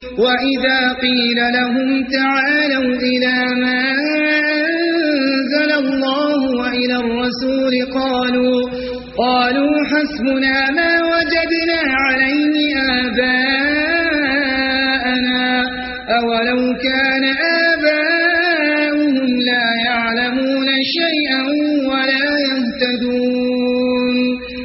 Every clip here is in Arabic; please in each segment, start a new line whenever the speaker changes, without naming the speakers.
وإذا قيل لهم تعالوا إلى ما أنزل الله وإلى الرسول قالوا حسبنا ما وجدنا عليه آباءنا أولو كان آباؤهم لا يعلمون شيئا ولا يهتدون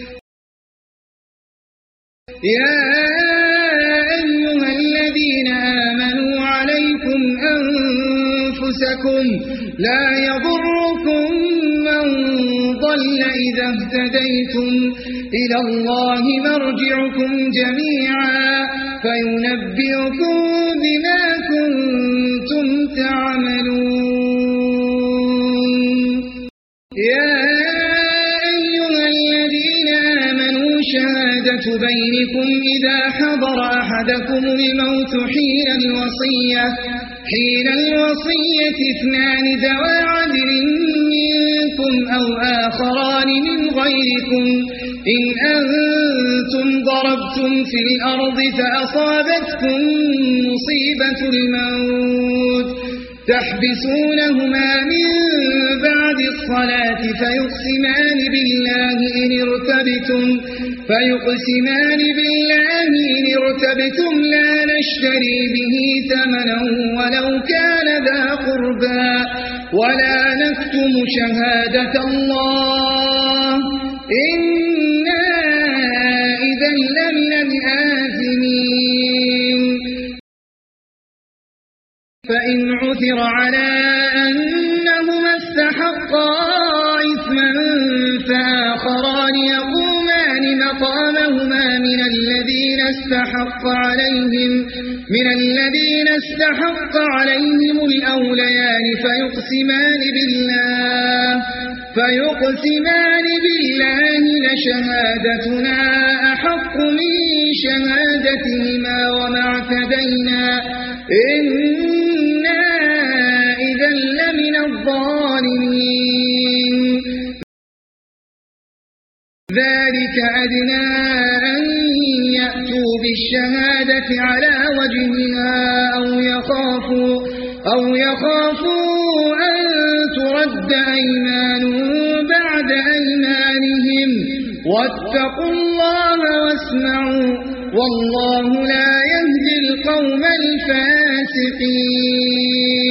يا أيها الذين آمنوا عليكم أنفسكم لا يضركم من ضل إذا اهتديتم إلى الله مرجعكم جميعا فينبئكم بما كنتم تعملون يا أيها الذين آمنوا شهادة بينكم إذا حضر أحدكم الموت حين الوصية اثنان ذوى عدل منكم أو آخران من غيركم إن أنتم ضربتم في الأرض فأصابتكم مصيبة الموت تحبسونهما من بعد الصلاة فيقسمان بالله إن ارتبتم لا نشتري به ثمنا ولو كان ذا قربى ولا نكتم شهادة الله إنا إذا لمن الآثمين فإن عثر على أنهما استحقا إثما فآخران يقومان مقامهما من الذين استحق عليهم الأوليان فيقسمان بالله لشهادتنا أحق من شهادتهما وما اعتدينا إنا إذا لمن الظالمين ذلك أدنى أن يأتوا بالشهادة على وجهها أو يخافوا أن ترد أيمان بعد أيمانهم واتقوا الله واسمعوا والله لا يهدي القوم الفاسقين